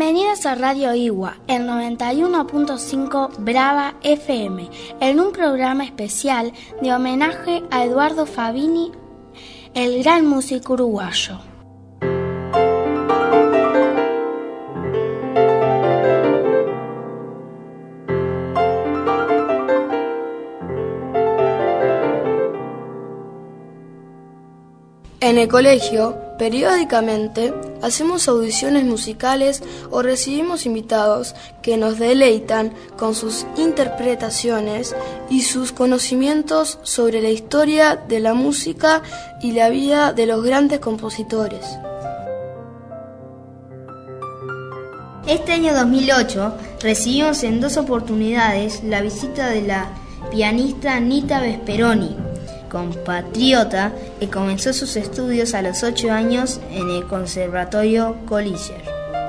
Bienvenidos a Radio Igua, el 91.5 Brava FM, en un programa especial de homenaje a Eduardo Fabini, el gran músico uruguayo. En el colegio, periódicamente, hacemos audiciones musicales o recibimos invitados que nos deleitan con sus interpretaciones y sus conocimientos sobre la historia de la música y la vida de los grandes compositores. Este año 2008 recibimos en 2 oportunidades la visita de la pianista Nita Vesperoni, compatriota que comenzó sus estudios a los 8 años en el Conservatorio Collier.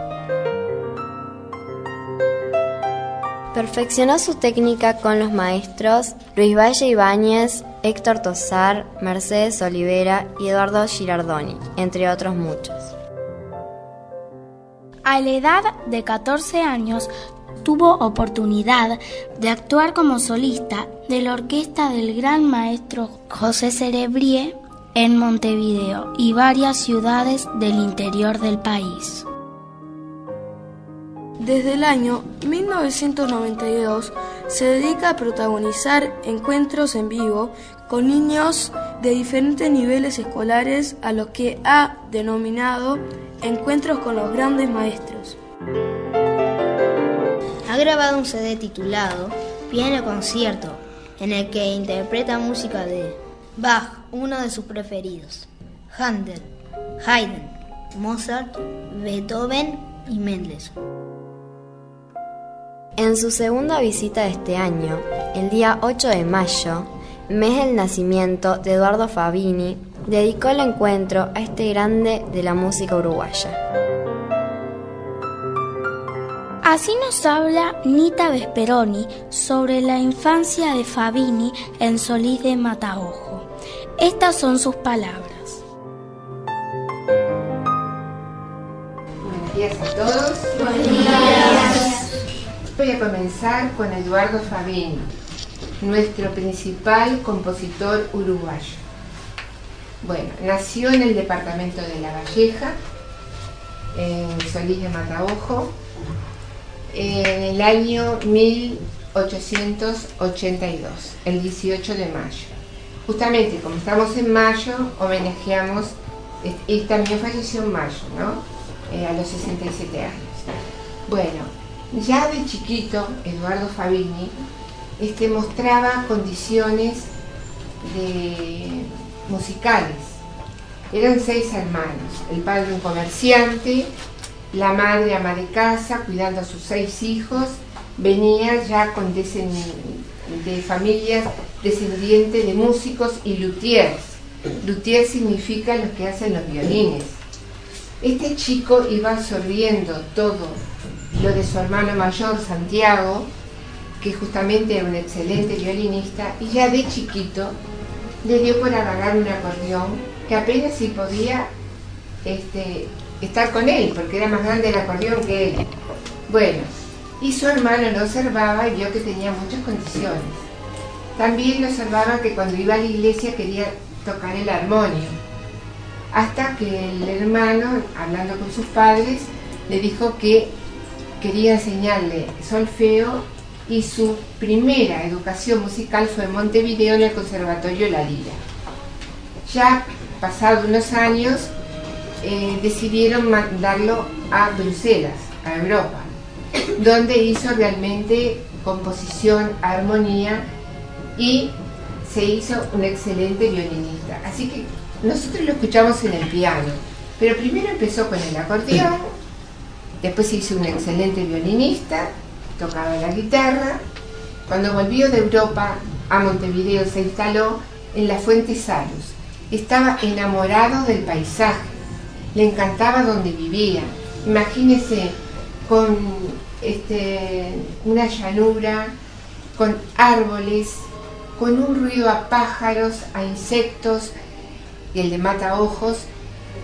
Perfeccionó su técnica con los maestros Luis Valle Ibáñez, Héctor Tosar, Mercedes Olivera y Eduardo Girardoni, entre otros muchos. A la edad de 14 años, tuvo oportunidad de actuar como solista de la orquesta del gran maestro José Cerebrie en Montevideo y varias ciudades del interior del país. Desde el año 1992 se dedica a protagonizar encuentros en vivo con niños de diferentes niveles escolares a los que ha denominado Encuentros con los Grandes Maestros. Ha grabado un CD titulado Piano Concierto, en el que interpreta música de Bach, uno de sus preferidos, Handel, Haydn, Mozart, Beethoven y Mendelssohn. En su segunda visita de este año, el día 8 de mayo, mes del nacimiento de Eduardo Fabini, dedicó el encuentro a este grande de la música uruguaya. Así nos habla Nita Vesperoni sobre la infancia de Fabini en Solís de Mataojo. Estas son sus palabras. Buenos días a todos. Buenos días. Voy a comenzar con Eduardo Fabini, nuestro principal compositor uruguayo. Bueno, nació en el departamento de La Valleja, en Solís de Mataojo, en el año 1882, el 18 de mayo. Justamente como estamos en mayo, homenajeamos, y también falleció en mayo, ¿no? A los 67 años. Bueno, ya de chiquito, Eduardo Fabini mostraba condiciones musicales. Eran 6 hermanos, el padre un comerciante, la madre ama de casa, cuidando a sus 6 hijos, venía ya de familias descendientes de músicos y luthiers. Luthier significa los que hacen los violines. Este chico iba absorbiendo todo lo de su hermano mayor, Santiago, que justamente era un excelente violinista, y ya de chiquito le dio por agarrar un acordeón, que apenas si podía estar con él, porque era más grande el acordeón que él. Bueno, y su hermano lo observaba y vio que tenía muchas condiciones. También lo observaba que cuando iba a la iglesia quería tocar el armonio, hasta que el hermano, hablando con sus padres, le dijo que quería enseñarle solfeo, y su primera educación musical fue en Montevideo, en el Conservatorio La Lira. Ya pasados unos años, decidieron mandarlo a Bruselas, a Europa, donde hizo realmente composición, armonía, y se hizo un excelente violinista. Así que nosotros lo escuchamos en el piano, pero primero empezó con el acordeón, después se hizo un excelente violinista, tocaba la guitarra. Cuando volvió de Europa a Montevideo se instaló en la Fuente Salus. Estaba enamorado del paisaje, le encantaba donde vivía. Imagínese con una llanura, con árboles, con un ruido a pájaros, a insectos, y el de Mataojos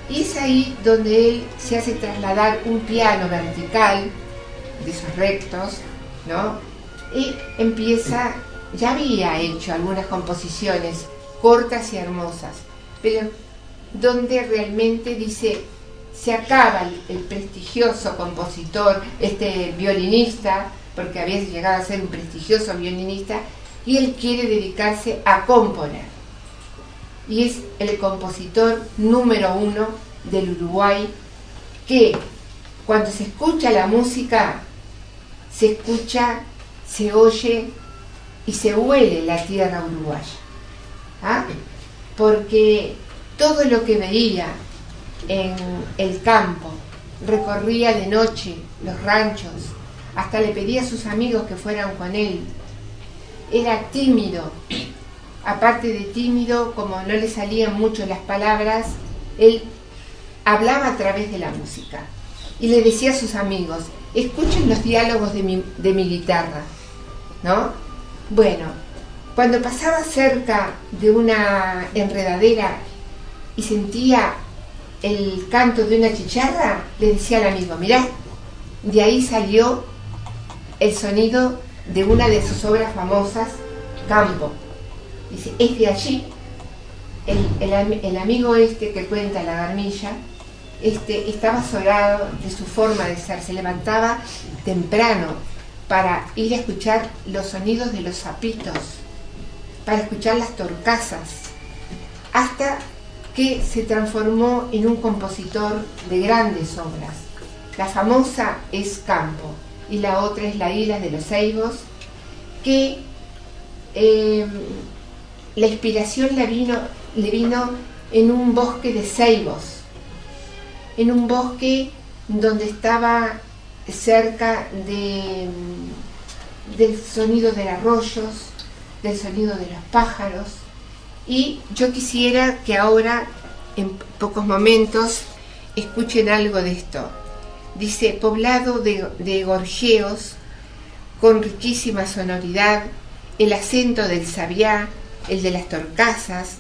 Y es ahí donde él se hace trasladar un piano vertical, de esos rectos, ¿no? Y empieza, ya había hecho algunas composiciones cortas y hermosas, pero donde realmente dice, se acaba el prestigioso compositor, violinista, porque había llegado a ser un prestigioso violinista, y él quiere dedicarse a componer. Y es el compositor número 1 del Uruguay, que cuando se escucha la música, se escucha, se oye y se huele la tierra uruguaya. ¿Ah? Porque todo lo que veía en el campo, recorría de noche los ranchos, hasta le pedía a sus amigos que fueran con él. Era tímido, aparte de tímido, como no le salían mucho las palabras, él hablaba a través de la música y le decía a sus amigos, escuchen los diálogos de mi guitarra, ¿no? Bueno, cuando pasaba cerca de una enredadera y sentía el canto de una chicharra, le decía al amigo, mirá, de ahí salió el sonido de una de sus obras famosas, Campo. Dice, es de allí. El amigo que cuenta la Garmilla, estaba azorado de su forma de ser, se levantaba temprano para ir a escuchar los sonidos de los sapitos, para escuchar las torcasas, hasta que se transformó en un compositor de grandes obras. La famosa es Campo y la otra es La Isla de los Ceibos, que la inspiración le vino en un bosque de ceibos, en un bosque donde estaba cerca del sonido de arroyos, del sonido de los pájaros. Y yo quisiera que ahora, en pocos momentos, escuchen algo de esto. Dice, poblado de gorjeos, con riquísima sonoridad, el acento del sabiá, el de las torcasas,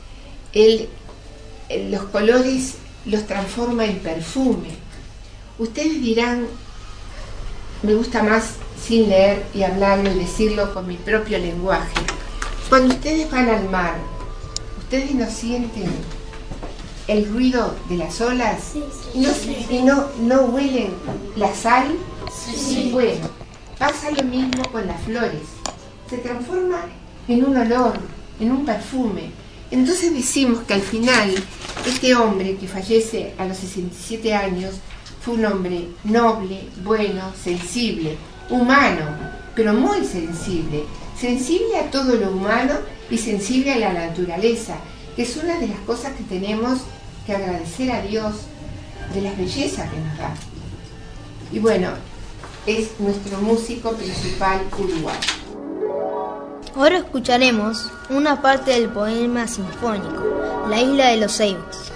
los colores los transforma en perfume. Ustedes dirán, me gusta más sin leer y hablarlo y decirlo con mi propio lenguaje. Cuando ustedes van al mar, ¿ustedes no sienten el ruido de las olas? Sí, sí. ¿Y no huelen la sal? Sí. Bueno, pasa lo mismo con las flores. Se transforma en un olor, en un perfume. Entonces decimos que al final, este hombre que fallece a los 67 años, fue un hombre noble, bueno, sensible, humano, pero muy sensible. Sensible a todo lo humano y sensible a la naturaleza, que es una de las cosas que tenemos que agradecer a Dios, de las bellezas que nos da. Y bueno, es nuestro músico principal uruguayo. Ahora escucharemos una parte del poema sinfónico, La Isla de los Ceibos.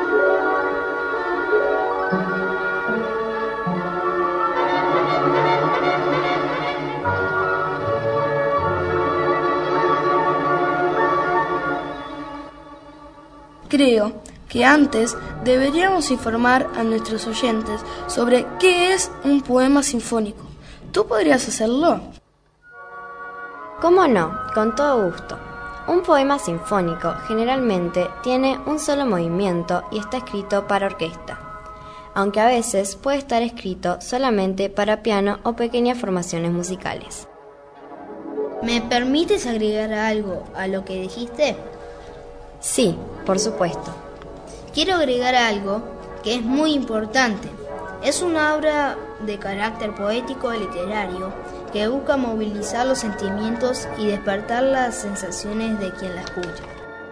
Creo que antes deberíamos informar a nuestros oyentes sobre qué es un poema sinfónico. ¿Tú podrías hacerlo? ¿Cómo no? Con todo gusto. Un poema sinfónico generalmente tiene un solo movimiento y está escrito para orquesta, aunque a veces puede estar escrito solamente para piano o pequeñas formaciones musicales. ¿Me permites agregar algo a lo que dijiste? Sí, por supuesto. Quiero agregar algo que es muy importante. Es una obra de carácter poético y literario que busca movilizar los sentimientos y despertar las sensaciones de quien la escucha.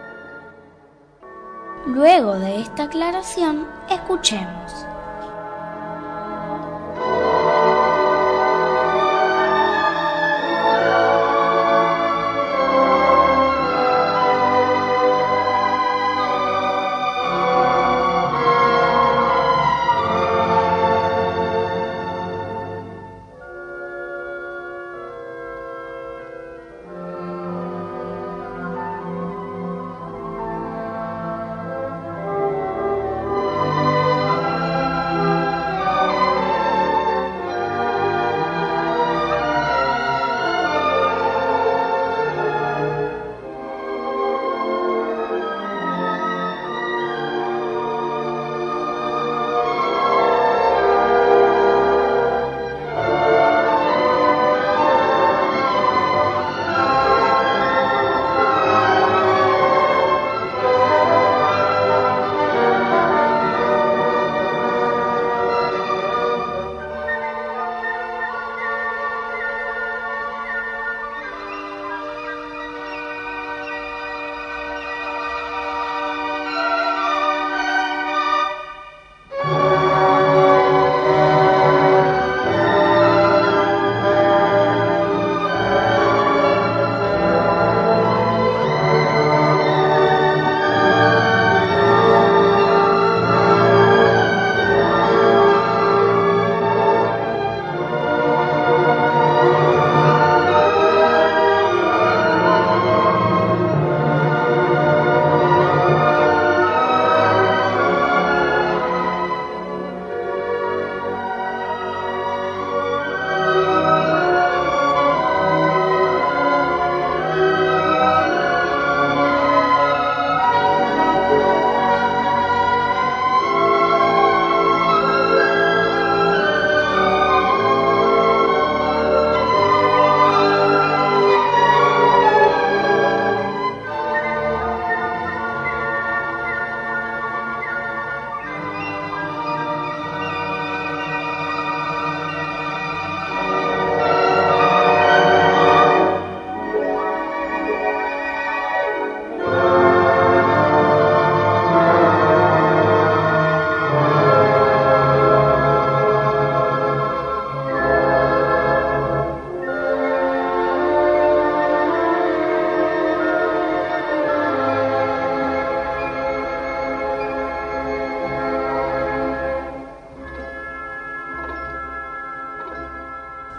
Luego de esta aclaración, escuchemos.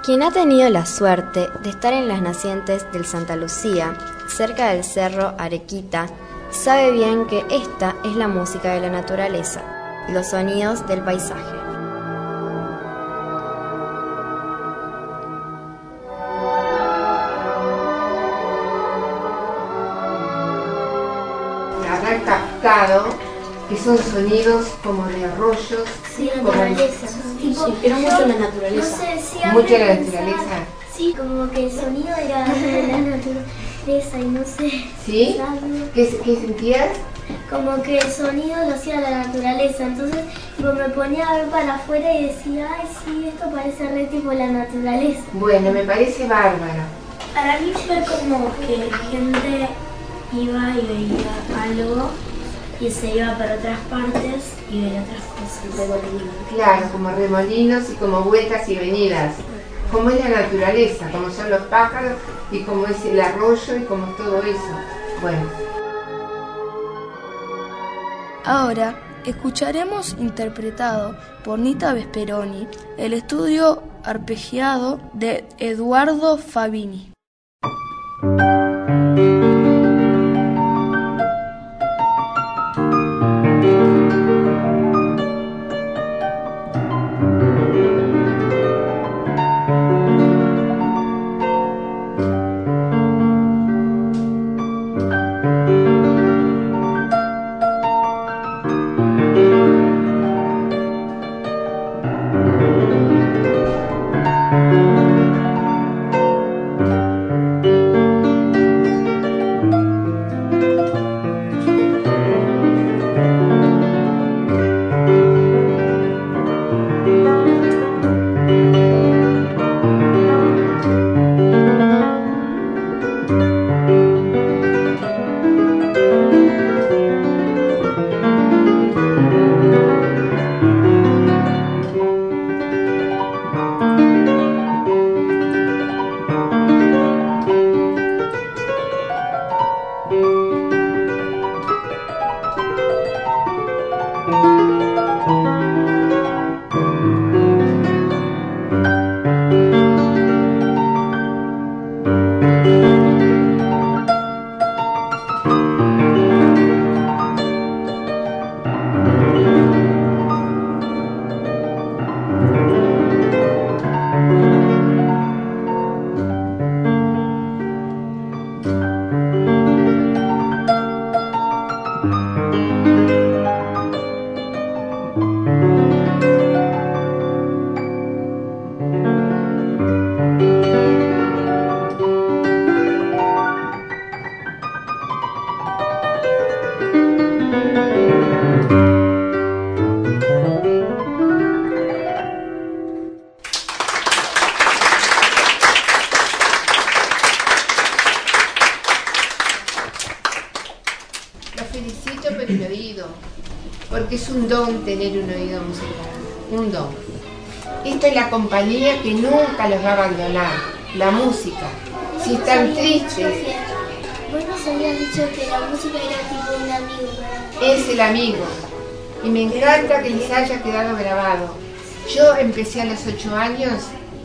Quien ha tenido la suerte de estar en las nacientes del Santa Lucía, cerca del cerro Arequita, sabe bien que esta es la música de la naturaleza, los sonidos del paisaje. Habrán captado que son sonidos como de arroyos. Sí, naturaleza. Sí, pero mucho en la naturaleza. No sé, sí, Mucho en la pensaba- naturaleza. Sí, como que el sonido era de la naturaleza y no sé. ¿Sí? algo. ¿Qué sentías? Como que el sonido lo hacía la naturaleza. Entonces, tipo, me ponía a ver para afuera y decía, ay, sí, esto parece re tipo la naturaleza. Bueno, me parece bárbaro. Para mí fue como que la gente iba y veía algo y se iba para otras partes y veía otras cosas. Claro, como remolinos y como vueltas y venidas. Como es la naturaleza, como son los pájaros y como es el arroyo y como es todo eso. Bueno. Ahora escucharemos interpretado por Nita Vesperoni el estudio arpegiado de Eduardo Fabini. Porque es un don tener un oído musical, un don. Esto es la compañía que nunca los va a abandonar, la música. Si están tristes, Vos nos habías dicho que la música era tipo un amigo, ¿verdad? es el amigo. Y me encanta que les haya quedado grabado. Yo empecé a los 8 años,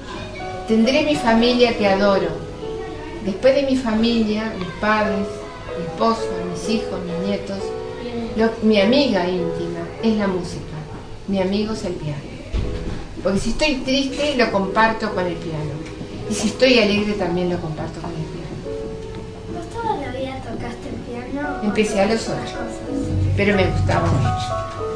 tendré mi familia que adoro. Después de mi familia, mis padres, mi esposo, mis hijos, mis nietos, mi amiga íntima es la música, mi amigo es el piano. Porque si estoy triste lo comparto con el piano. Y si estoy alegre también lo comparto con el piano. ¿Vos toda la vida tocaste el piano? Empecé a los 8, pero me gustaba mucho.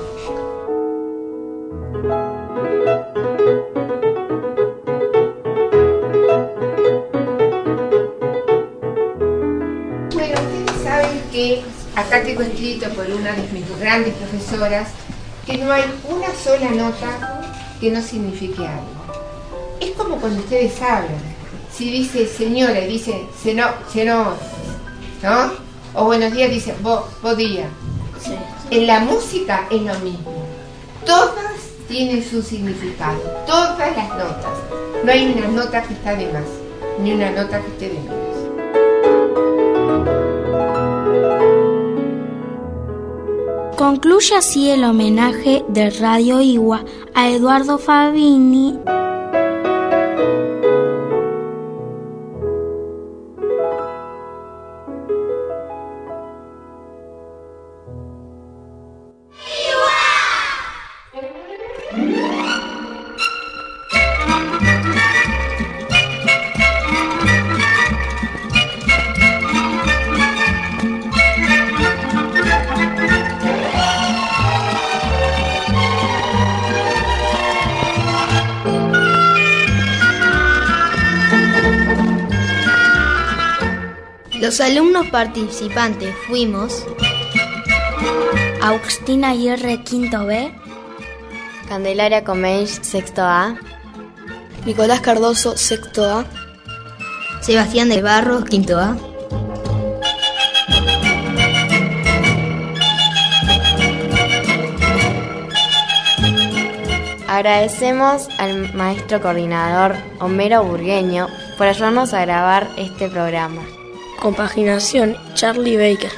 Bueno, ustedes saben que acá tengo escrito por una de mis grandes profesoras que no hay una sola nota que no signifique algo. Es como cuando ustedes hablan. Si dice señora y dice senó, ¿no? O buenos días dice bo día. Sí. En la música es lo mismo. Todas tienen su significado, todas las notas. No hay una nota que está de más, ni una nota que esté de menos. Concluye así el homenaje de Radio Igua a Eduardo Fabini. Los alumnos participantes fuimos Agustina Aguirre, quinto B. Candelaria Comeix, sexto A. Nicolás Cardoso, sexto A. Sebastián de Barros, quinto A. Agradecemos al maestro coordinador Homero Burgueño por ayudarnos a grabar este programa. Compaginación, Charlie Baker.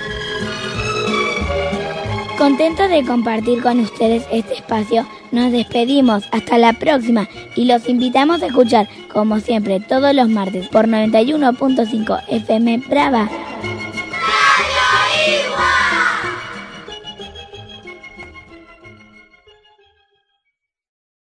Contentos de compartir con ustedes este espacio, nos despedimos hasta la próxima y los invitamos a escuchar, como siempre, todos los martes por 91.5 FM Brava